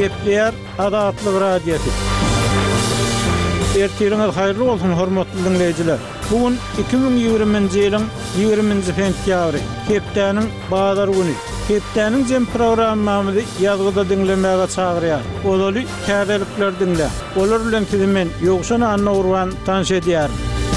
Kepler adatlyk radiosu. Ertiriniz hayırlı olsun hormatly dinleyijiler. Bugün 2020-nji ýylyň 20-nji sentýabry, Kepdäniň bazar güni. Kepdäniň jem programmamyzy ýazgyda dinlemäge çagyrýar. Olary kädelikler dinle. Olar bilen men ýokşana Anna Urban tanış edýär.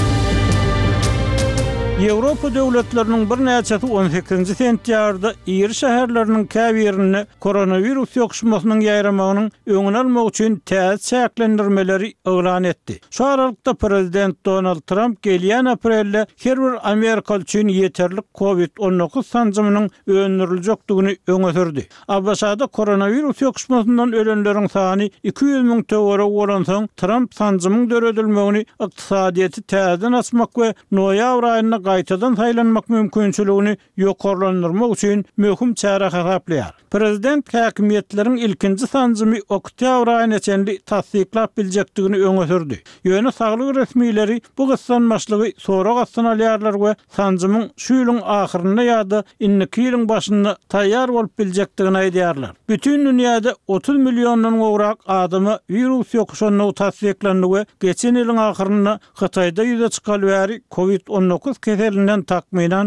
Ýewropa döwletleriniň bir näçesi 18-nji sentýarda ýeri şäherleriniň käbirini koronavirus ýokuşmasynyň ýaýramagynyň öňüni almak üçin täze çäklendirmeleri elan etdi. Şu aralykda Prezident Donald Trump gelýän aprelde her bir Amerikalı üçin ýeterlik COVID-19 sanjymynyň öňüriljekdigini öňe sürdi. Abbaşada koronavirus ýokuşmasyndan ölenleriň sany 200.000 töwere bolan soň Trump sanjymyň döredilmegini ykdysadyety täzeden açmak we noýabr aýyna gaýtadan saýlanmak mümkinçiligini ýokarlandyrmak üçin möhüm çäre hasaplar. Prezident häkimetleriň ilkinji sanjymy oktyabr aýyna çenli tasdiklap biljekdigini öňe sürdi. Ýöne saglyk resmiýetleri bu gyssanmaçlygy sonra gassana alýarlar we sanjymyň şu ýylyň ahyryna ýa-da inniki ýylyň başynda taýýar bolup biljekdigini aýdýarlar. Bütün dünýäde 30 milyondan gowrak adamy virus ýokuşanyny tasdiklandy we geçen ýylyň ahyryna Hataýda ýüze çykan bäri COVID-19 keselinden takminan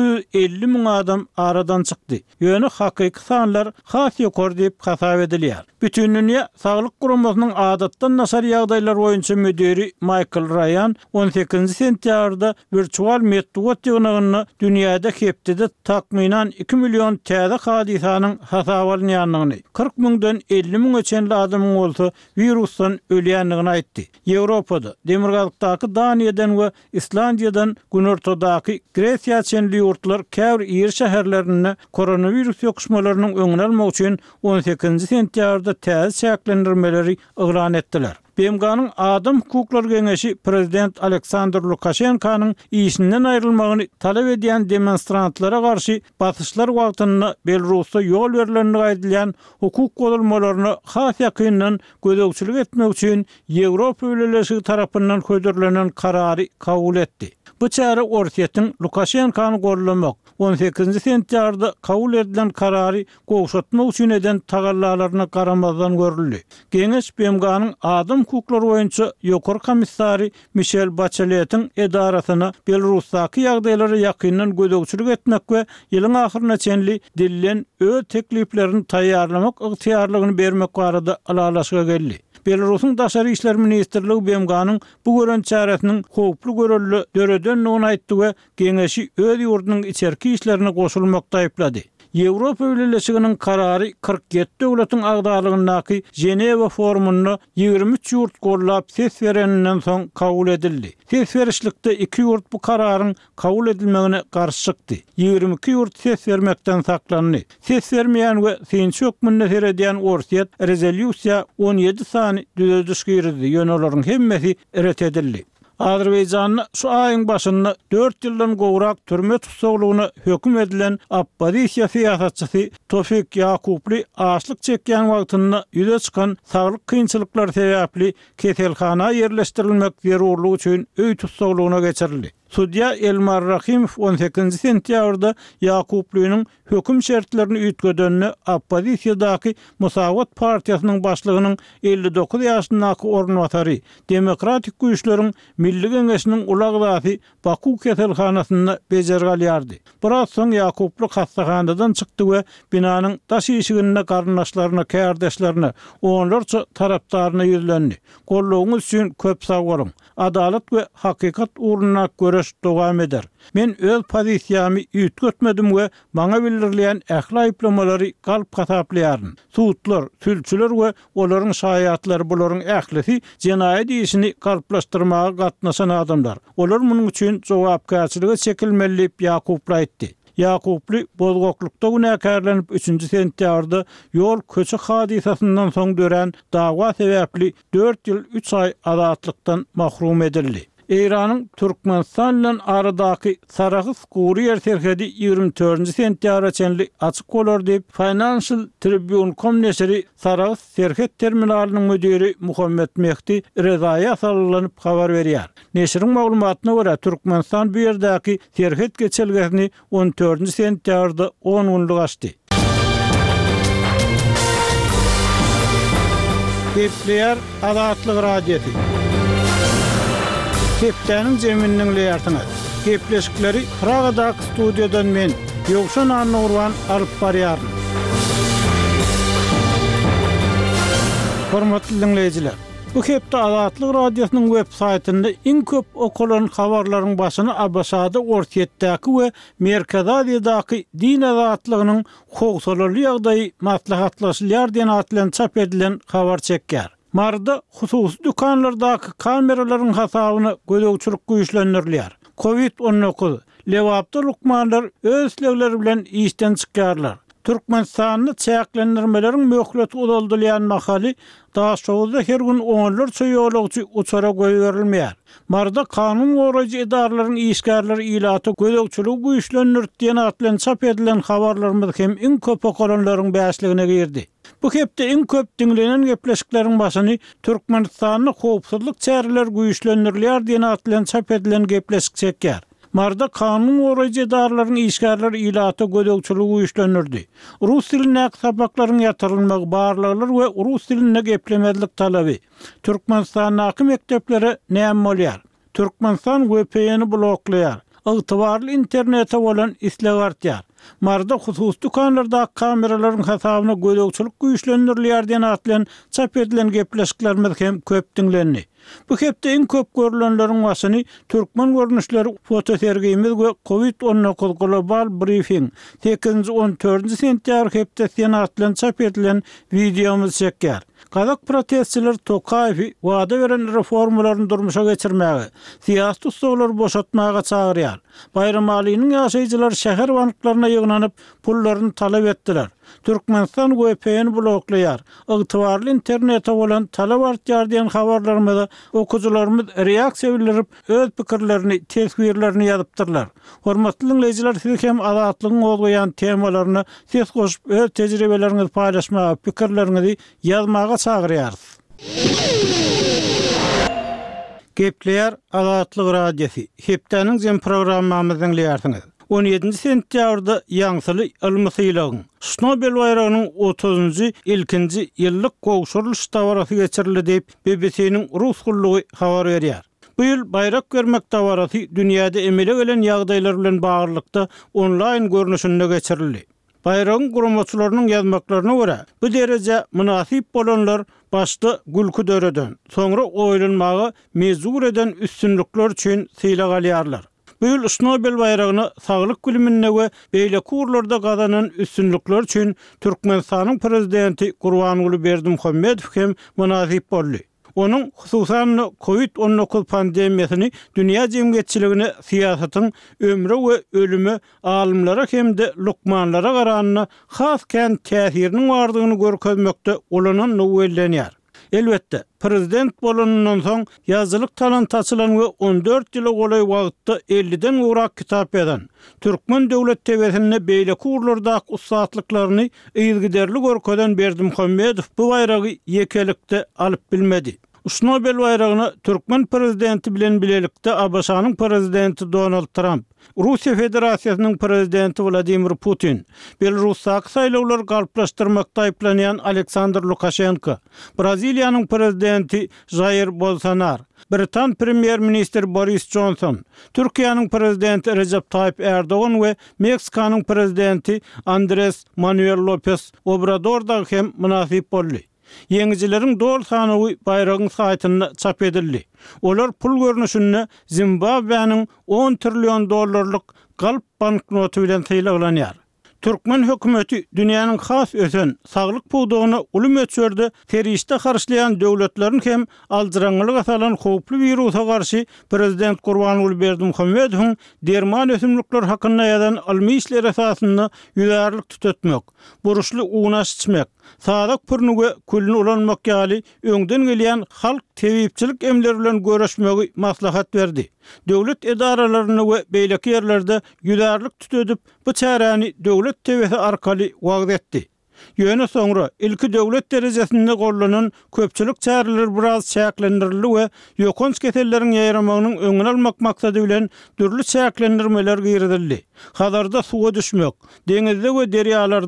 950.000 adam aradan çykdy. Ýöne hakyky sanlar has ýokary diýip hasap edilýär. Bütün dünýä Saglyk Guramasynyň adatdan nasar ýagdaýlar boýunça müdiri Michael Ryan 18-nji sentýarda virtual metod ýönegiňi dünýäde hepdede takminan 2 milyon täze hadisanyň hasap alınýanyny, 40.000-dan 50.000 çenli adamyň bolsa virusdan ölýänligini aýtdy. Ýewropada, Demirgazykdaky Daniýadan we Islandiýadan günortadaky Gresiýa çenli ýurtlar käbir ýer şäherlerinde koronavirus ýokuşmalarynyň öňüni almak üçin 18-nji sentýarda täze çäklendirmeleri elan etdiler. BMG'nın Adam Hukuklar Geňeşi Prezident Aleksandr Lukashenkanyň işinden aýrylmagyny talap edýän demonstrantlara garşy basyşlar wagtynda Belarusda ýol berileni gaýdylýan hukuk golamalarına has ýakyndan gözegçilik etmek üçin Ýewropa Birleşigi tarapyndan ködürlenen karary kabul etdi. Bu çäre orsiýetiň Lukashenkany gollamak 18-nji sentýarda kabul edilen karary gowşatmak üçin eden tagallalaryna garamazdan görüldi. Geňeş BMG'nın Adam hukuklary boýunça ýokary komissary Michelle Bachelet'in edarasyna Belarusdaky ýagdaýlary ýakyndan gözegçilik etmek we ýylyň ahyryna çenli dillen öz tekliplerini taýýarlamak ygtyýarlygyny bermek barada alalaşyga geldi. Belarusyň Daşary işler ministrligi BMG'nın bu gören çäresiniň howply görelli döredenligini aýtdy we geňeşi öz ýurdunyň içerki işlerine goşulmakda aýplady. Ýewropa Birleşiginiň karary 47 döwletiň agdalygynyňky Ženewa forumuny 23 ýurt gollap ses bereninden soň kabul edildi. Ses berişlikde 2 ýurt bu kararyň kabul edilmegine garşy çykdy. 22 ýurt ses bermekden saklandy. Ses bermeýän we synçy hökmüne edýän orsiýet rezolýusiýa 17 sany düzüldüş girdi. Ýöne olaryň hemmesi ret edildi. Azerbaýjanyň şu aýyň başynda 4 ýyldan gowrak türme tutsaglygyna hökm edilen oppozisiýa syýasatçysy Tofik Ýakuply açlyk çekýän wagtynda ýüze çykan saglyk kynçylyklar sebäpli keselhana ýerleşdirilmek zerurlygy üçin öý tutsaglygyna geçirildi. Sudya Elmar Rahimov 18-nji sentýarda Ýakuplynyň hökm şertlerini üýtgedeni oppozisiýadaky Musawat partiýasynyň başlygynyň 59 ýaşyndaky ornwatary Demokratik güýçleriň Milli Geňeşiniň ulagdaty Baku keselhanasynda bejergalýardy. Biraz soň Ýakuply hastahanadan çykdy we binanyň daş işiginde garnaşlaryna, kärdeşlerine, onlarça tarapdaryna ýüzlendi. Gollugyňyz üçin köp sag bolun. Adalet we hakykat uğruna göreş dowam eder. Men öz pozisiýamy üýtgetmedim we maňa bildirilýän ähli aýplamalary galp hasaplaýaryn. Suutlar, sülçüler we olaryň şaýatlary bularyň ählisi jenaýat işini galplaşdyrmaga gatnaşan adamlar. Olar munyň üçin jogapkärçiligi çekilmeli diýip Ýakuply aýtdy. Ýakuply bozgoklukda günäkärlenip 3-nji sentýarda ýol köçü hadisasyndan soň dören dawa sebäpli 4 ýyl 3 ay azatlykdan mahrum edildi. Iranyň Türkmenistan bilen aradaky Saragys Guriýer serhedi 24-nji sentýara çenli açyk bolar diýip Financial Tribune neşri Saragys serhet terminalynyň müdiri Muhammed Mehdi Rezaýa sallanıp habar berýär. Neşriň maglumatyna görä Türkmenistan bu ýerdäki serhet geçelgesini 14-nji sentýarda 10 günlük açdy. Gepleýär Azatlyk radiosi. Hepdeniň jeminiň leýartyny. Gepleşikleri Pragadaky studiýadan men Ýogşan Nurwan alyp barýarym. Hormatly dinleýijiler, bu hepde Azatlyk radiosynyň web saýtynda iň köp okulan habarlaryň başyny Abaşada Ortiýetdäki we Merkez Aziýadaky din azatlygynyň howsalaly ýagdaýy maslahatlaşylýar diýen atlan çap edilen habar çekýär. Marda hususy dükanlardaky kameralaryň hasabyny gözegçilik güýçlendirilýär. Covid-19 lewapda lukmanlar öz islegleri bilen işten çykýarlar. Türkmenistanyny çäklendirmeleriň möhlet uzaldylýan mahaly daha şowda her gün onlarça ýolagçy uçara goýberilmeýär. Marda kanun goraýjy idaralaryň işgärleri ilaty gözegçilik güýçlendirdi diýen atlan çap edilen habarlarymyz hem iň köp okulanlaryň bäşligine girdi. Bu hepde iň köp dinlenen gepleşikleriň başyny Türkmenistanyny howpsuzlyk çäreleri güýçlendirilýär diýen atlan çap edilen gepleşik çekýär. Marda kanun goraýjy idaralaryň işgärleri ilaty gözegçilik güýçlendirdi. Rus diline sabaklaryň ýatyrylmagy barlalar we rus diline geplemezlik talaby. Türkmenistanyň mekdepleri näme bolýar? Türkmenistan VPN-i bloklaýar. Ygtybarly internete bolan isleg artýar. Marda hususy dükanlarda kameralaryň hasabyny gözegçilik güýçlendirilýär diýen atlan çap edilen gepleşiklerimiz hem köp dinlendi. Bu hepde iň köp görülenleriň başyny türkmen görnüşleri fotosergimiz we Covid-19 global briefing 8-14 sentýabr hepde atlan çap edilen videomuz çekýär. Kazak protestçiler Tokayew wada beren reformalaryny durmuşa geçirmäge, siýasy ustalar boşatmaga çagyrýar. Bayram alynyň ýaşaýjylar şäher banklaryna ýygnanyp pullaryny talap etdiler. Türkmenistan VPN bloklaýar. Ygtybarly internete bolan talap artýar diýen habarlarymyza okujularymyz reaksiýa bildirip öz pikirlerini, tesbirlerini ýazypdyrlar. Hormatly dinleýijiler, siz hem azatlygyň goýan temalaryny ses goşup öz tejribeleriňizi paýlaşmaga, pikirlerinizi ýazmaga çagyrýarsyz. Gepleýär Azatlyk radiosi. Hepdeniň jem programmamyzyň leýartyňyz. 17 sentýabrda ýaňsyly almasylagyň Snobel bayragynyň 30-njy ilkinji ýyllyk gowşurulyş tawarasy geçirildi diýip BBC-niň rus gullugy habar berýär. Bu ýyl bayrak görmek tawarasy dünýäde emele gelen ýagdaýlar bilen baglykda onlaýn görnüşinde geçirildi. Bayragyň guramaçylarynyň ýazmaklaryna görä, bu derejä münasip bolanlar başda gülkü döreden, soňra oýlanmagy mezur eden üstünlikler üçin syýlag alýarlar. Bu ýyl Snobel bayragyny saglyk gülimine we beýle kurlarda gazanan üstünlikler üçin Türkmenistanyň prezidenti Gurbanuly Berdimuhammedow hem münasip boldy. Onun hususan Covid-19 pandemiýasyny dünýä jemgyýetçiligine, siýasatyň ömrü we ölümi alymlara hemde lukmanlara garanyna has kän täsirini bardygyny görkezmekde olanan nowellenýär. Elbetde, prezident bolanyndan soň ýazylyk talant açylan we 14 ýyla golay wagtda 50-den urak kitap eden Türkmen döwlet tebesinde beýle kurlarda ustaatlyklaryny ýygyderli görkezden Berdimuhammedow bu bayragy ýekelikde alyp bilmedi. Snobel bayragyny Türkmen prezidenti bilen bilelikde Abaşanyň prezidenti Donald Trump, Russiýa Federasiýasynyň prezidenti Vladimir Putin, Belarusdaky saýlawlar galplaşdyrmakda aýplanýan Aleksandr Lukashenko, Braziliýanyň prezidenti Jair Bolsonaro, Britan premier ministri Boris Johnson, Türkiýanyň prezidenti Recep Tayyip Erdogan we Meksikanyň prezidenti Andrés Manuel López Obrador da hem münasip boldy. Yeňijileriň dol sanawy bayragyň saýtyna çap edildi. Olar pul görnüşinde Zimbabwe'niň 10 trillion dollarlyk galp banknotu bilen syýlanýar. Türkmen hökümeti dünýäniň has ösen saglyk puwdugyny uly möçberde teriste garşlayan döwletleriň hem aldyraňlyk asalan howply wirusa garşy prezident Gurbanuly Berdimuhammedowyň derman ösümlikler hakynda ýazan almy işler esasynda ýüzärlik tutatmak, buruşly uğnaş içmek, sadak pürnüge külni ulanmak ýaly öňden gelýän halk tebipçilik emleri bilen görüşmegi maslahat berdi. Döwlet edaralaryny we beýleki ýerlerde ýüzärlik tutup bu çäräni döwlet tebesi arkaly wagt etdi. Ýöne soňra ilki döwlet derejesinde gollanan köpçülik çäreler biraz çäklendirildi we ýokons keselleriň ýaýramagynyň öňüne almak maksady bilen türlü çäklendirmeler girdildi. Hazarda suwa düşmek, deňizde we derýalarda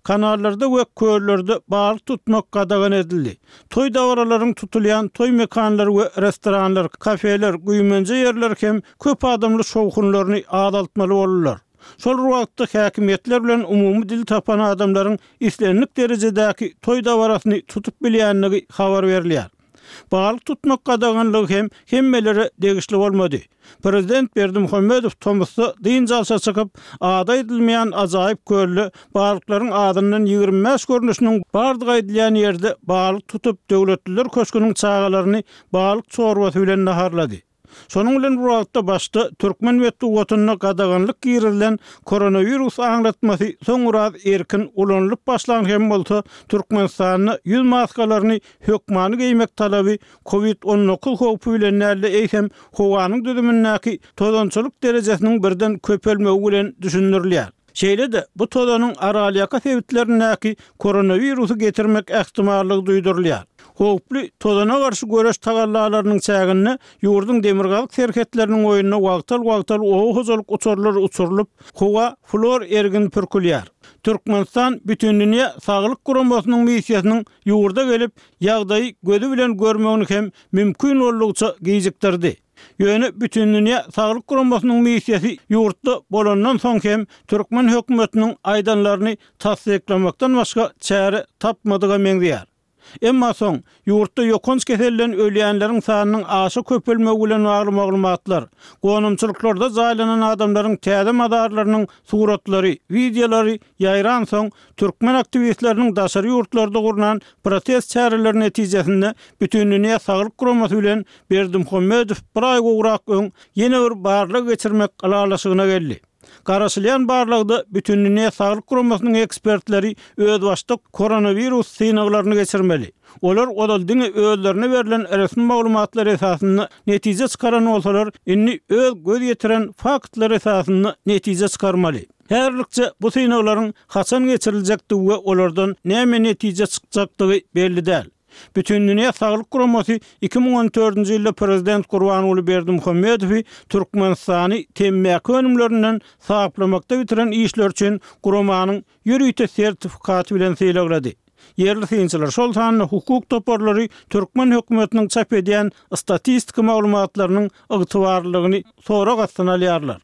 kanallarda we köllerde balyk tutmak gadagan edildi. Toy dawralaryň tutulýan toy mekanlary we restoranlar, kafeler, güýmenje yerler hem köp adamly şowhunlaryny adaltmaly bolurlar. Şol wagtda häkimetler bilen umumy dil tapan adamlaryň islenlik derejedäki toy dawrasyny tutup bilýänligi habar berilýär. Balyk tutmak gadaganlygy hemmelere degişli bolmady. Prezident Berdimuhammedow Tomsda diň jalsa çykyp, ada edilmeýän ajaýyp köllü balyklaryň adyndan 25 görnüşiniň bardygy aýdylýan ýerde balyk tutup döwletliler köşküniň çağalaryny balyk çorwasy bilen naharlady. Şonuň bilen bu wagtda başda Türkmen wetdugatyna gadaganlyk girilen koronavirus aňlatmasy soňra erkin ulanlyp başlan hem bolsa Türkmenistanyň ýüz maskalaryny hökmany giymek talaby COVID-19 howpy bilen näle eýsem howanyň düzümindäki tozançylyk derejesiniň birden köpelmegi bilen düşündirilýär. Şeýle-de bu tozanyň aralyaka sebäplerindäki koronavirusy getirmek ähtimallygy duýdurulýar. Howply tozana garşy göreş tagallalarynyň çägini ýurduň demirgalyk serhetleriniň oýunyna wagtal owahozalyk uçurlar uçurylyp, howa flor ergin pürkülýär. Türkmenistan bütün dünýä saglyk guramasynyň missiýasynyň ýurda gelip ýagdaýy gözü bilen görmegini hem mümkin bolýança gijikdirdi. Ýöne bütün dünýä saglyk guramasynyň missiýasy ýurtda bolandan soň hem Türkmen hökümetiniň aýdanlaryny tasdiklamakdan başga çäre tapmadyga meňdýär. Emma soň ýurtda ýokons keselden ölýänleriň sanynyň aşy köpelmegi bilen bagly maglumatlar, gonumçylyklarda jaýlanan adamlaryň täze madarlarynyň suratlary, videolary ýaýran soň türkmen aktivistleriniň daşary ýurtlarda gurulan protest çäreleri netijesinde bütün dünýä saglyk guramasy bilen Berdimuhammedow bir aý gowrak öň ýene bir barlyk geçirmek alalaşygyna geldi. Garaşylýan barlygda bütün dünýä saglyk guramasynyň ekspertleri öz başda koronavirus synaglaryny geçirmeli. Olar odaldyň özlerine berilen resmi maglumatlar esasynda netije çykaran bolsalar, inni öz göz ýetiren faktlar esasynda netije çykarmaly. Herlikçe bu synaglaryň haçan geçiriljekdi we olardan näme netije çykjakdygy belli däl. Bütün dünýä saglyk guramasy 2014-nji ýylda prezident Gurbanuly Berdimuhammedow Türkmenistany temmäki önümlerinden saklamakda bitiren işler üçin guramanyň ýürüýte sertifikaty bilen seýlegledi. Yerli synçylar şol sanyny hukuk toparlary Türkmen hökümetiniň çap edýän statistika maglumatlarynyň ygtybarlygyny sonra gatnaýarlar.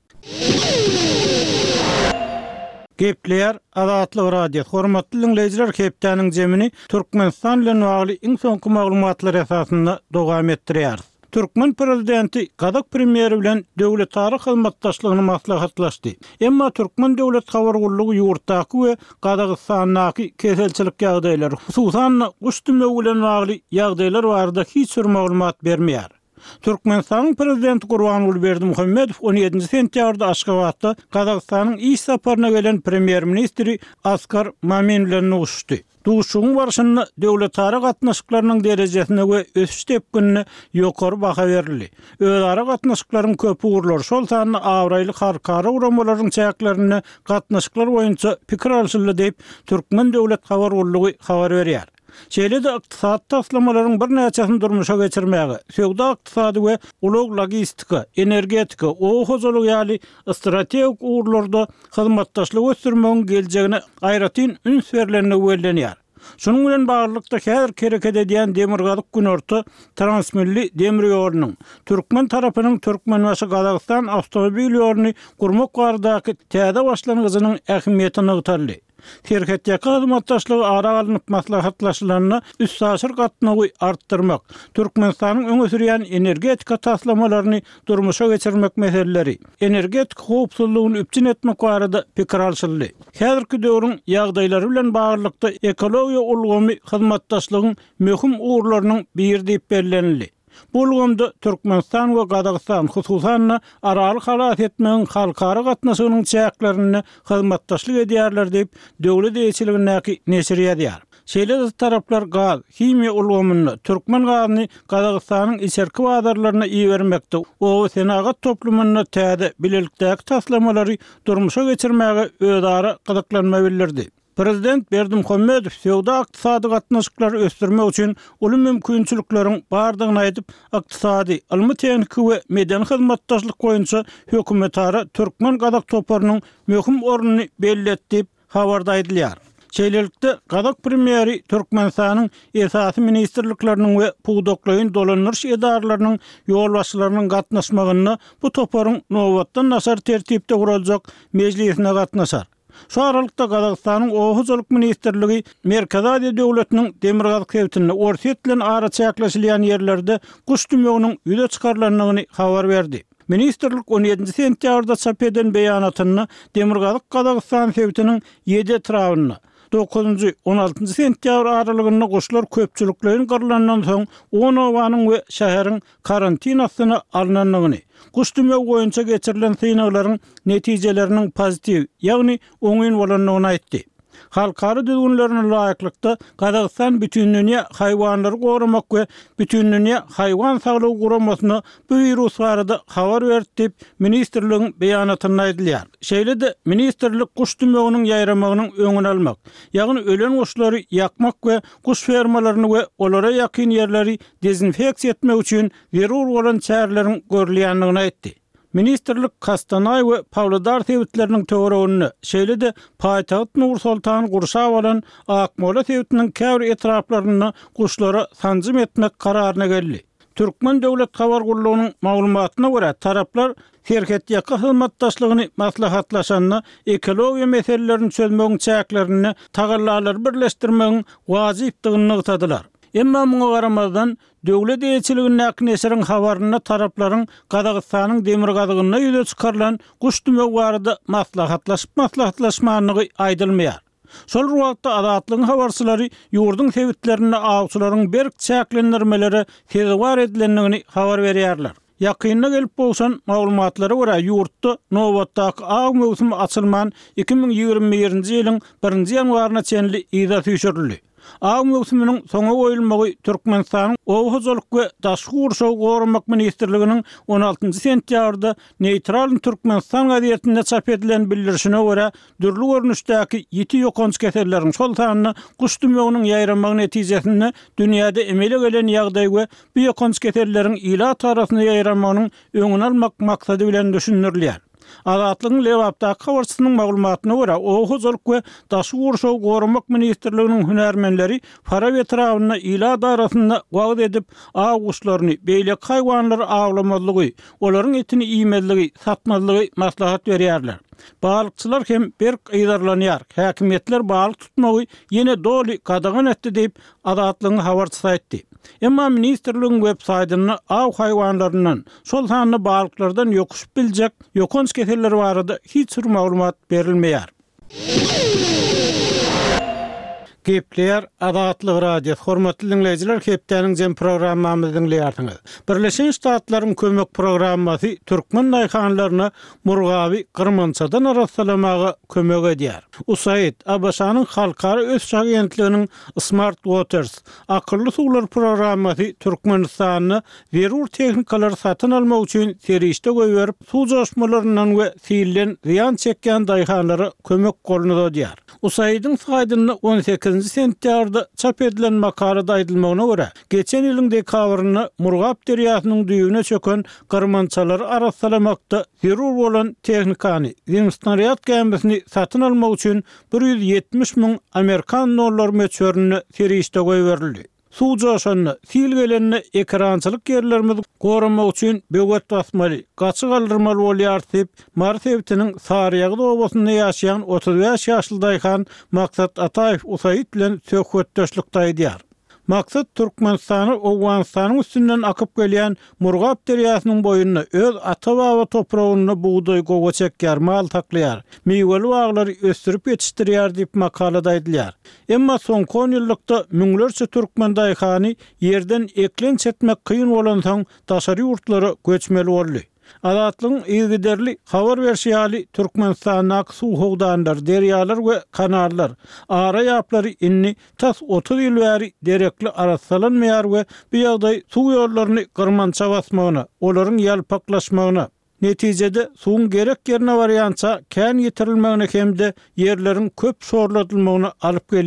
Gepler Azatlyk radio. Hormatly dinleyijiler, hepdeniň jemini Türkmenistan bilen bagly iň soňky maglumatlar esasynda dowam etdirýär. Türkmen prezidenti Kazak premieri bilen döwletary hyzmatdaşlygyny maslahatlaşdy. Emma Türkmen döwlet habargullygy ýurtdaky we Kazakstandaky keselçilik ýagdaýlary, hususan guşdymegi bilen bagly ýagdaýlar barada hiç bir maglumat bermeýär. Türkmenistanyň prezidenti Gurbanuly Berdimuhammedow 17 sentýarda Aşgabatda Kazakstanyň iş saparyna gelen premier ministri Askar Mamin bilen uguşdy. Duşuň barşyny döwletary gatnaşyklarynyň derejesine we ösüş tepkinine ýokary baha berildi. Özara gatnaşyklaryň köp uğurlar şol sany awraýly harkara uramalaryň çäklerini gatnaşyklar boýunça pikir alşyldy diýip Türkmen döwlet habargullygy habar berýär. Şeýle-de ykdysat taslamalaryň bir näçesini durmuşa geçirmäge, söwda ykdysady we ulug logistika, energetika, owahozalyk ýaly strategik uğurlarda hyzmatdaşlyk ösdürmegiň geljegine aýratyn üns berilenligi bellenýär. Şunun bilen baglanykda häzir kereket edýän demirgalyk günorta transmilli demir ýolunyň Türkmen tarapynyň Türkmenbaşy Kazakystan awtomobil ýoluny gurmak baradaky täze başlangyjynyň ähmiýetini ýytardy. Serhetdäki hyzmatdaşlygy ara alynıp maslahatlaşylaryny üst saşyr gatnagy artdyrmak, Türkmenistanyň öňe sürýän energetika taslamalaryny durmuşa geçirmek meseleleri, energetik howpsuzlygyny üpçün etmek barada pikir alşyldy. Häzirki döwrüň ýagdaýlary bilen baglykda ekologiýa ulgamy hyzmatdaşlygyň möhüm uğurlarynyň biri diýip bellenildi. Bu ulgamda Türkmenistan we Kazakystan hususan aralyk halat etmegiň halkara gatnaşygynyň çäklerini hyzmatdaşlyk edýärler diýip döwlet eýçiligindäki neşir ýazýar. Şeýle taraplar gaz, himiýa ulgamyny, Türkmen gazyny Kazakystanyň içerki bazarlaryna iýermekde. O senagat toplumyna täze bilelikdäki taslamalary durmuşa geçirmäge özara gyzyklanma bildirdi. Prezident Berdimuhammedow söwda ykdysady gatnaşyklary ösdürmek üçin uly mümkinçilikleriň bardygyny aýdyp, ykdysady, almy tehnika we medeni hyzmatdaşlyk boýunça hökümetara Türkmen Kazak toparynyň möhüm ornuny belli etdi diýip habarda aýdylýar. Şeýlelikde Gazak premieri Türkmenistanyň esasy ministrlikleriniň we puwdoklaýyn dolanýyş edarlarynyň ýol başçylarynyň gatnaşmagyny bu toparyň nowatdan nasar tertipde guraljak mejlisine gatnaşar. Şu aralykda Gazakstanyň Owuzlyk ministrligi Merkezi Aziýa döwletiniň Demirgazak hewtini orta bilen ara çäkleşilýän ýerlerde guş tümeginiň ýüze çykarylanyny habar berdi. Ministrlik 17 sentýabrda çap eden beýanatyny Demirgazak Gazakistan hewtiniň 7 etrawyny 9-16 sentýabr aralygynda guşlar köpçüliklerin gyrlandan soň 10 owanyň we şäheriň karantinasyna alnanyny, guş tümegi boýunça geçirilen synaklaryň netijeleriniň pozitiv, ýagny oňyn bolanyny aýtdy. Halkary düzgünlerine laýyklykda Gazakistan bütün dünýä haýwanlary goramak we bütün dünýä haýwan saglygy guramasyny bu virus barada habar berdi diýip ministrligiň beýanatynda aýdylýar. Şeýle-de ministrlik guş tümeginiň ýaýramagynyň öňüni almak, ýagny ölen guşlary ýakmak we guş fermalaryny we olara ýakyn ýerleri dezinfeksiýa etmek üçin zerur bolan çärelerin görülýändigini aýtdy. Ministrlik Kastanay we Pawlodar hewtleriniň töweregiňi, şeýle-de paýtagat Nur-Sultan gurşap alan Akmola hewtiniň käbir etraplaryny guşlara tanzym etmek kararyna geldi. Türkmen döwlet habar gurulunyň maglumatyna görä taraplar şerket ýaka hyzmatdaşlygyny maslahatlaşanyny, ekologiýa meselelerini çözmegiň çäklerini tagallalary birleşdirmegiň wajypdygyny ýytadylar. Emma muňa garamazdan döwlet eýçiliginiň näknesiriň habaryna taraplaryň Gazakistanyň Demirgazygyna ýüze çykarylan guş tümegi barada maslahatlaşmanyny aýdylmaýar. Şol wagtda adatlyň habarçylary ýurdun hewitlerini awçylaryň berk çäklendirmeleri tezwar edilendigini habar berýärler. Ýakynna gelip bolsan maglumatlara görä ýurtda nowatdaky aw mewsimi açylman 2021-nji ýylyň 1-nji ýanwaryna çenli ýyza tüýşürildi. Aw mewsimining soňa goýulmagy Türkmenistanyň Owuzlyk we Daşky Gurşaw goramak ministrliginiň 16 sentýabrda Neýtral Türkmenistan gazetinde çap edilen bildirişine görä dürli görnüşdäki ýeti ýokanç keserleriň şol sanyny guş tümeginiň ýaýramagy netijesinde dünýäde emele gelen ýagdaý we bu ýokanç keserleriň ila tarasyna ýaýramagynyň öňüni almak maksady bilen düşünürilýär. Adatlygyň lewapdaky habarçysynyň maglumatyna görä Owuzlyk we Daşky Gurşaw goramak ministrliginiň hünärmenleri para we trawyny ila darasyna wagt edip aw guşlaryny beýlek haýwanlary awlamalygy, olaryň etini iýmedligi, satmalygy maslahat berýärler. Balykçylar hem berk ýydarlanýar. Häkimetler balyk tutmagy ýene doly gadagan etdi diýip adatlygyň habarçysy aýtdy. Emma ministrligiň web-saýtyna aw haýwanlaryndan, şol sanyny balyklardan ýokuşup biljek ýokanç keserler barada hiç bir maglumat berilmeýär. Gepler Adatlyk radio hormatly dinleyijiler, hepdeniň jem programmamyzy dinleýärsiňiz. Birleşen Ştatlaryň kömek programmasy türkmen naýhanlaryna murgaby gyrmançadan arassalamaga kömek edýär. USAID Abaşanyň halkary ösüş agentliginiň Smart Waters akylly suwlar programmasy Türkmenistanyň zerur tehnikalary satyn almak üçin serişde goýberip suw joşmalarynyň we fiilden ziyan çekýän daýhanlara kömek goluna edýär. USAID'in saýtyna 18 sentýabrda çap edilen makalada aýdylmagyna görä, geçen ýylyň dekabrynda Murgap derýasynyň düýbüne çöken gyrmançalar arassalamakda zerur bolan tehnikany, snariat gämesini satyn almak üçin 170 000 Amerikan dollary meçhörüni serişde goýberildi. Suw joşanyny, fil gelenini ekrançylyk ýerlerimizi goramak üçin böwet basmaly, gaçyk aldyrmaly bolýar diýip Marsewtiniň Sarıýagy obasyna ýaşaýan 35 ýaşly daýhan Maksat Ataýew USAID bilen söhbetdeşlikde aýdýar. Maksat Türkmenistany Owganistanyň üstünden akyp gelýän Murgap derýasynyň boýuny öz ata-baba topragyny buğday gowa çekýär, mal taklaýar, meýweli baglary ösdürip ýetişdirýär diýip makalada aýdylýar. Emma soňky 10 ýyllykda müňlerçe türkmen daýhany ýerden eklenç etmek kıyın bolan soň daşary ýurtlara göçmeli boldy. Adatlygyň ýygyderli habar berýäli Türkmenistanyň suw howdanlar, derýalar we kanallar, ara ýaplary inni tas 30 ýyl bäri derekli arassalanmaýar we bu ýagdaý suw ýollaryny gyrmança basmagyna, olaryň ýalpaklaşmagyna, netijede suwun gerek ýerine barýança kän ýetirilmegine hemde ýerleriň köp şorlatylmagyna alyp gelýär.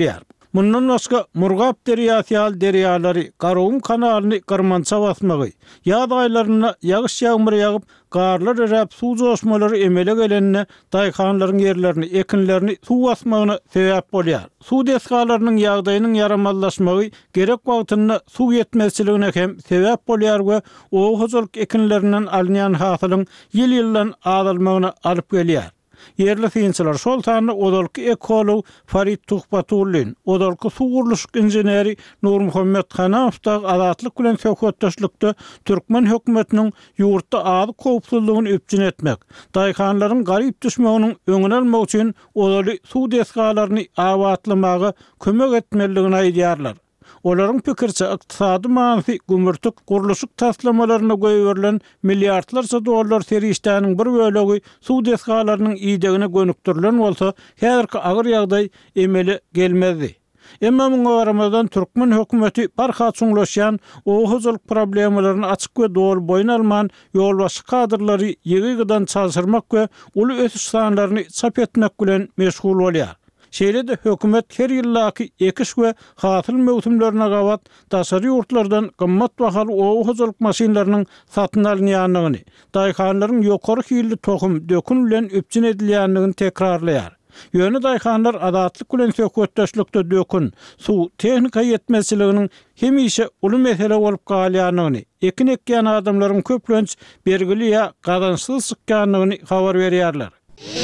Mundan başga Murgap derýasy ýaly derýalary, Garawun kanalyny gyrmança basmagy, ýaz aýlaryna ýagyş ýağmur ýagyp, garlar eräp suw joşmalary emele gelenine daýkanlaryň ýerlerini, ekinlerini suw basmagyna sebäp bolýar. Suw desgalarynyň ýagdaýynyň ýaramallaşmagy gerek wagtyna suw ýetmezçiligine hem sebäp bolýar we o hojalyk ekinlerinden alynýan hasylyň ýyl-ýyldan azalmagyna alyp gelýär. Yerli fiýinçiler şol tany odalky ekolog Farid Tuhbatullin, odalky suwurlyşyk injeneri Nur Muhammed Hanafda azatlyk bilen söhbetdeşlikde Türkmen hökümetiniň ýurtda ady kowpsuzlygyny öpjün etmek, daýkanlaryň garyp düşmeginiň öňüne almak üçin odaly suw desgalaryny awatlamagy kömek etmeligini aýdýarlar. Olaryň pikirçe ykdysady manfy gümürtük guruluşyk taslamalaryna goýurylan milliardlarça dollar serişdäniň bir bölegi suw desgalarynyň ýygdygyna gönüktirilen bolsa, häzirki agyr ýagdaý emeli gelmezdi. Emma muňa garamadan Türkmen hökümeti barha çuňlaşýan o hojalyk problemlaryny açyk we dol boýun alman ýolbaşy kadrlary ýygydan çalşyrmak we uly ösüş sanlaryny çap etmek bilen meşgul bolýar. Şeýle de hökümet her ýyllaky ekiş we hasyl mewsümlerine gawat daşary ýurtlardan gymmat bahaly ow hojalyk maşinlarynyň satyn alynýanlygyny, daýkanlaryň ýokary hilli tohum dökün bilen öpjün edilýänligini tekrarlaýar. Ýöne daýkanlar adatlyk bilen söhbetdeşlikde dökün, suw tehnika ýetmezçiliginiň hemişe uly mesele bolup galýanyny, ekin ekýän adamlaryň köplenç bergili ýa gadançsyz çykýanlygyny habar berýärler.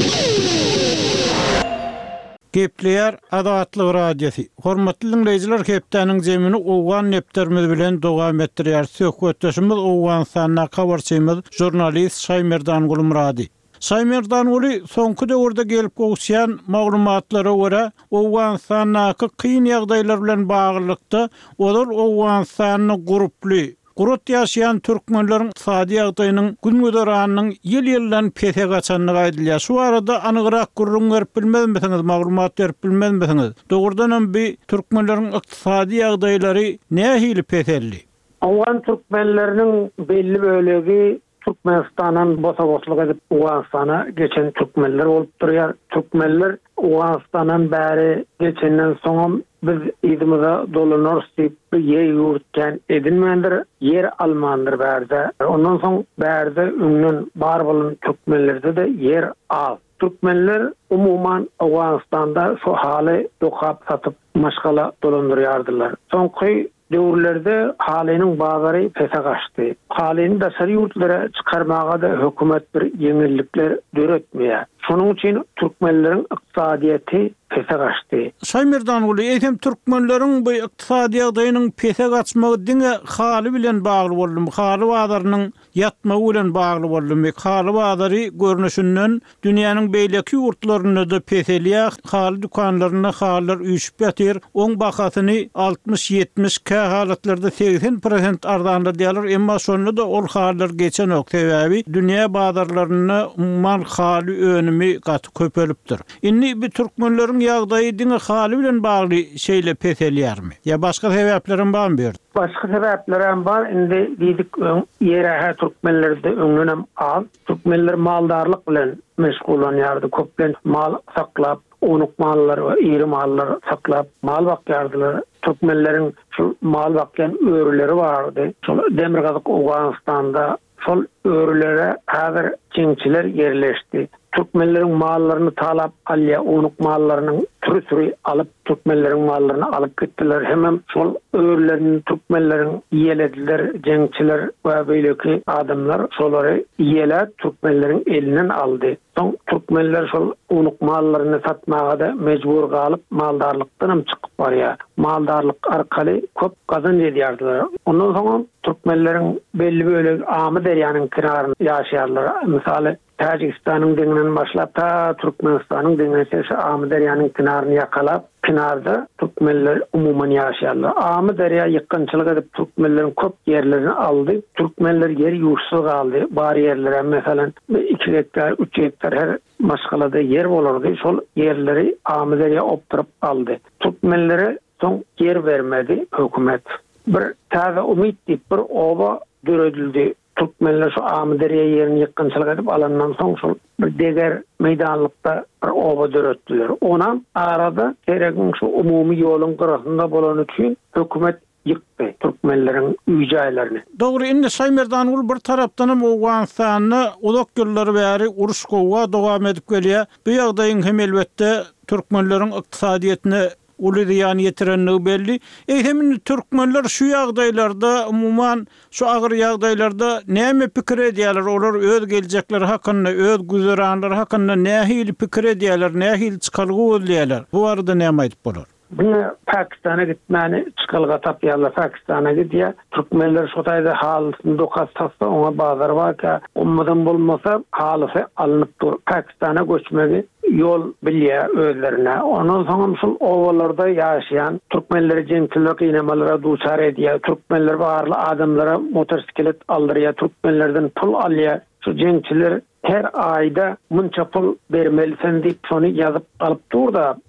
Gepleýär Adatlyk radiosi. Hormatly dinleýijiler, hepdeniň jemini owgan nepterimiz bilen dowam etdirýär. Söhbetdeşimiz Owganstanyň habarçymyz jurnalist Şaýmerdan Gulumrady. Şaýmerdan uly soňky döwürde gelip gowşýan maglumatlara görä, Owganstanyň kyn ýagdaýlar bilen baglykda olar Owganstanyň gruply Gurut ýaşaýan türkmenleriň ykdysady ýagdaýynyň günüdöranyň ýyl-ýyldan pete gaçanlygy aýdylýar. Şu arada anygyrak gurrun berip bilmezmisiňiz, maglumat berip bilmezmisiňiz? Dogrudan bir türkmenleriň ykdysady ýagdaýlary nähili petelli? Awgan türkmenleriniň belli bölegi Türkmenistan'ın bosa-bosluk edip Owganstana geçen Türkmenler olup durýar. Türkmenler Owganstanyň bäri geçenden soňam biz ýygymiza dolanor diýip bir ýer ýurtken edilmendir, yer almandyr bärde. Ondan soň bärde öňden bar bolan Türkmenlerde de yer az. Türkmenler umuman Owganstanda şu haly dokap satyp maşgala dolandyrýardylar. Soňky döwürlerde halynyň bazary pese gaçdy. Halyny daşary ýurtlara çykarmaga da hökümet bir ýeňillikler döretmeýär. Şonuň üçin türkmenleriň ykdysadyety pese gaçdy. Şaýmerdan uly eýtem türkmenleriň bu ykdysady ýagdaýynyň pese gaçmagy diňe haly bilen bagly boldy. Haly wadarynyň ýatmagy bilen bagly boldy. Haly wadary görnüşinden dünýäniň beýleki ýurtlaryna da peselýär. Haly dukanlaryna halylar üýşüp ýatyr. Oň bahasyny 60-70 k halatlarda 80% arzanly diýerler. Emma şonda da ol halylar geçen ok sebäbi dünýä bazarlaryna umman haly önümi gaty köpelipdir. Inni bir türkmenleriň ýagdaýy diňe haly bilen bagly şeýle peselýärmi? Ýa başga sebäplerim barmy? Başka sebäplerim bar. Indi diýdik ýere türkmenlerde öňünem az. Türkmenler maldarlyk bilen meşgul bolýardy. Köplen mal saklap, onuk mallar we iri mallar saklap mal bakýardylar. Türkmenleriň şu mal bakýan öýrüleri bardy. Şol Demirgazyk Owganstanda şol öýrülere häzir çiňçiler yerleşdi. Türkmenleriň mallaryny talap alýa, onuk mallarynyň türü alyp Türkmenleriň mallaryny alyp gitdiler. Hemem şol öýrülerini Türkmenleriň ýelediler, jeňçiler we beýleki adamlar şolary ýelä Türkmenleriň elinden aldy. Soň Türkmenler şol onuk mallaryny satmaga da mejbur galyp maldarlykdan çykyp barýar. Maldarlyk arkaly köp gazanç edýärdiler. Ondan soň Türkmenleriň belli bölegi Amy derýanyň kiraryny ýaşaýarlar. Misaly Tajikistanyň deňinden başlap ta Türkmenistanyň deňine Amy derýanyň kinaryny ýakalap, kinarda Türkmenler umuman ýaşaýarlar. Amy derýa ýykynçylyk edip Türkmenleriň köp ýerlerini aldy. Türkmenler ýer ýurtsuz galdy. Bar ýerlere mesalan 2 hektar, 3 hektar her maşgalada yer bolardy. Şol ýerleri Amy derýa opturup aldy. Türkmenlere soň yer bermedi hökümet. Bir taze umit diýip bir oba döredildi. Türkmenler şu Amderiye yerini yıkkınçılık edip alandan soň şol bir deger meydanlykda bir oba döretdiler. Onam arada keregin şu umumy ýolun gyrasynda bolan üçin hökümet yıktı Türkmenlerin üýjaýlaryny. Dogry, indi Saýmerdan ul bir tarapdanam Owganstanyny uzak ýyllar bäri uruş gowa dowam edip gelýär. Bu ýagdaýyň hem elbetde türkmenleriň ykdysadyetine uly ýan ýetirenligi belli. Hem türkmenler şu ýagdaýlarda umumyň şu agyr ýagdaýlarda näme pikir edýärler? Olar öz geljekleri hakynda, öz güzeranlary hakynda nähili pikir edýärler, nähili çykalgy gözleýärler? Bu arada näme aýdyp bolar? Bunu Pakistan'a gitmeni çıkılga tapyarlar. Pakistan'a gidiyor. Türkmenler şotayda halısını dokaz tasta ona bazar var ki ummadan bulmasa halısı alınıp dur. Pakistan'a göçmeli yol bilye özlerine. Ondan sonra şu ovalarda yaşayan Türkmenleri cemtilik inemalara duçar ediyor. Türkmenler bağırlı adamlara motosiklet aldırıyor. Türkmenlerden pul alıyor. Şu cemtiler her ayda munça pul vermelisin deyip sonu yazıp alıp dur da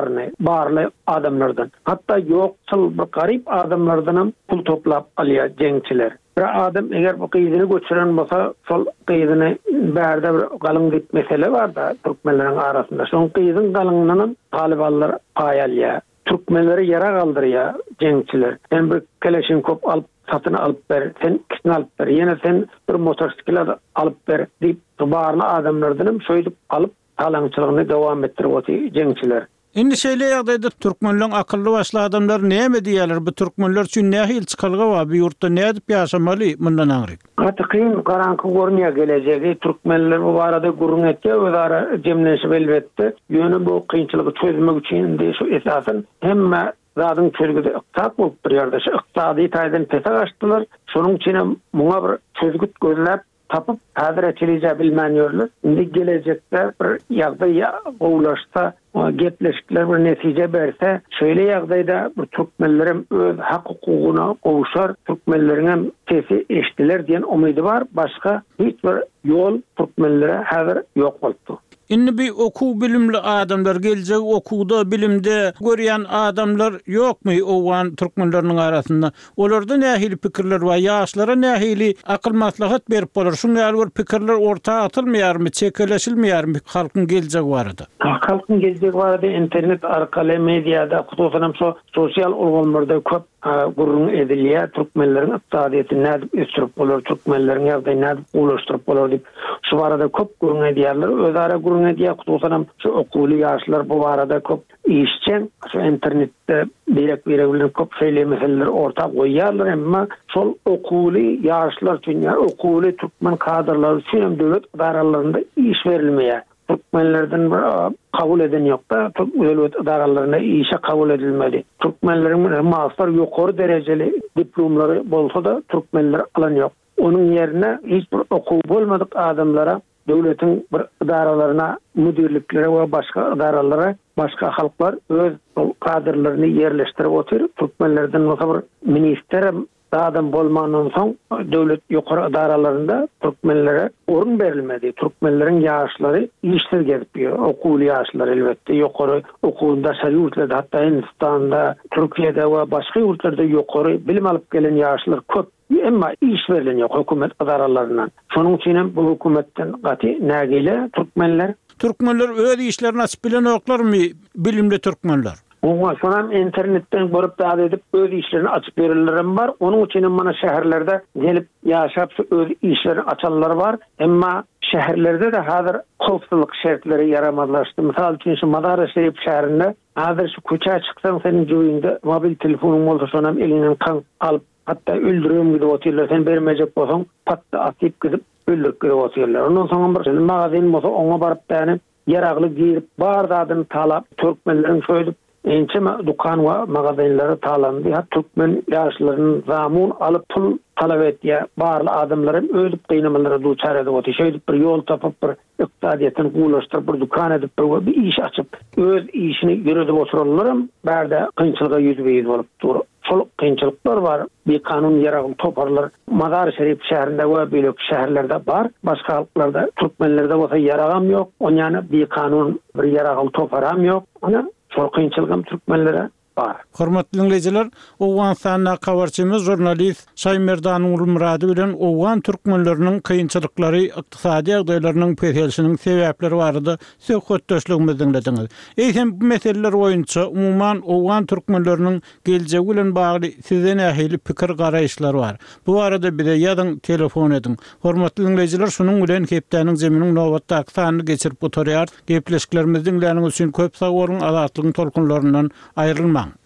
barly adamlardan. Hatta yoksul bir garip adamlardan pul toplap alýar jengçiler. Bir adam eger bu gyzyny göçüren bolsa, şol gyzyny bärde bir galyň dip mesele bar da Türkmenleriň arasynda. Şol gyzyň galynyny talibanlar paýalýar. Türkmenleri yara galdyrýar jengçiler. Sen bir Kalashnikov alıp satyn alıp ber, sen ikisini alıp ber, ýene sen bir motosiklet alıp ber diýip barly adamlardan şoýdup alıp talaňçylygyny dowam etdirip oty jengçiler. Indi şeýle ýagdaýda türkmenliň akylly başly adamlar näme diýerler? Bu türkmenler üçin nähili çykalgy bar? Bu ýurtda nädip ýaşamaly mundan aňryk? Atykyn garanky görnýär gelejegi. Türkmenler bu barada gurrun etdi, özara jemleşip elbetde ýöne bu kynçylygy çözmek üçin de şu esasyn hemme zadyň çözgüde yktat bolup bir ýerde şu yktaty taýdan pesa gaçdylar. Şonuň üçin muňa bir çözgüt gözläp tapıp häzir etilýär bilmänýärler. Indi gelecekde bir ýagdaý gowlaşsa, gepleşikler bir netije berse, şöyle ýagdaýda bir Türkmenlerim öz hak hukugyna gowuşar, Türkmenleriň sesi eşdiler diýen umydy bar. Başga hiç bir ýol Türkmenlere häzir ýok bolupdy. Indi bir oku bilimli adamlar gelecek, okuda, bilimde görýän adamlar ýokmy owan türkmenleriň arasynda? Olarda nähili pikirler bar? Ýaşlara nähili akyl maslahat berip bolar? Şuňa bir pikirler ortaga atylmaýarmy, çekeleşilmeýärmi halkyň geljek barada? Halkyň geljek barada internet arkaly mediada, hususan şu sosial ulgamlarda köp gurrun edilýär. Türkmenleriň ykdysadyetini nädip ösürip bolar, Türkmenleriň ýagdaýyny nädip ulaşdyryp bolar diýip şu barada köp gurrun edýärler. Özara gurrun edýär, hususan şu okuly ýaşlar bu barada köp işçen, şu internetde direkt bilen köp şeýle meseleler ortak goýýarlar, emma şol okuly ýaşlar üçin, okuly türkmen kadrlar üçin döwlet idaralarynda iş verilmeýär. Türkmenlerden kabul eden yok da devlet idaralarına işe kabul edilmeli. Türkmenlerin maaşlar yukarı dereceli diplomları bolsa da Türkmenler alan yok. Onun yerine hiçbir okuw bolmadık adamlara devletin bir idaralarına, müdürlüklere ve başka idaralara başka halklar öz kadrlarını yerleştirip oturuyor. Türkmenlerden mesela bir minister adam bolmandan soň döwlet ýokary idaralarynda Türkmenlere orun berilmedi. Türkmenlerin ýaşlary işler gelipýär. Okuly ýaşlar elbetde ýokary okuwda şaýurtlarda, hatda Hindistanda, Türkiýede we başga ýurtlarda ýokary bilim alyp gelen ýaşlar köp. Emma iş verilen ýok hökümet idaralaryndan. Şonuň üçin bu hökümetden gaty nägile Türkmenler öz işlerini açyp bilen oklarmy bilimli Türkmenler? Oňa şonam internetten görüp da edip öz işlerini açıp verirlerim var. Onun için mana şäherlerde gelip ýaşap öz işlerini açanlar var. Emma şäherlerde de hazır howpsuzlyk şertleri yaramadlaşdy. Misal üçin şu Madara Şerif şäherinde hazır şu köçe çyksaň senin joýunda mobil telefonuň bolsa şonam elinden kan alıp hatta öldürüyorum gibi otuyorlar. Sen vermeyecek bolsaň patda atyp gidip öldürüp gibi otuyorlar. Ondan soňra bir magazin bolsa oňa baryp täne yaragly girip bardadan talap Türkmenlerin şöýdüp ençeme dukan we magazinlary talandy. Hat Türkmen ýaşlarynyň zamun alyp pul talap etýär. Barly adamlarym öldüp gynamalara duçar edip otuýar. Şöýdüp bir ýol tapyp bir ykdysadyetini gulaşdyryp bir dukan edip bir iş açyp öz işini ýürüdip oturarlarym bärde kynçylyga ýüzbeýiz bolup dur. Şol kynçylyklar var. Bir kanun ýaragly toparlar. Madar Şerif şäherinde we beýle şäherlerde bar. Başga halklarda, Türkmenlerde bolsa ýaragam ýok. Oňany bir kanun, bir ýaragly toparam ýok. Ana şol kynçylygam Türkmenlere bar. Hormatly dinleyijiler, Owganistanda habarçymyz jurnalist Şaymerdan Ulmurady bilen Owgan türkmenleriniň kynçylyklary, ykdysady ýagdaýlarynyň peşelşiniň sebäpleri barada söhbetdeşligimizi dinlediňiz. Eýsem bu meseleler boýunça umumyň Owgan türkmenleriniň geljegi bilen bagly sizden ähli pikir garaýşlary bar. Bu arada bize ýazyň, telefon edin. Hormatly dinleyijiler, şunuň bilen hepdeniň zeminiň nowatdaky sanyny geçirip oturýar. Gepleşiklerimizi dinläniňiz üçin köp sag bolun, azatlygyň tolkunlaryndan aýrylmaň.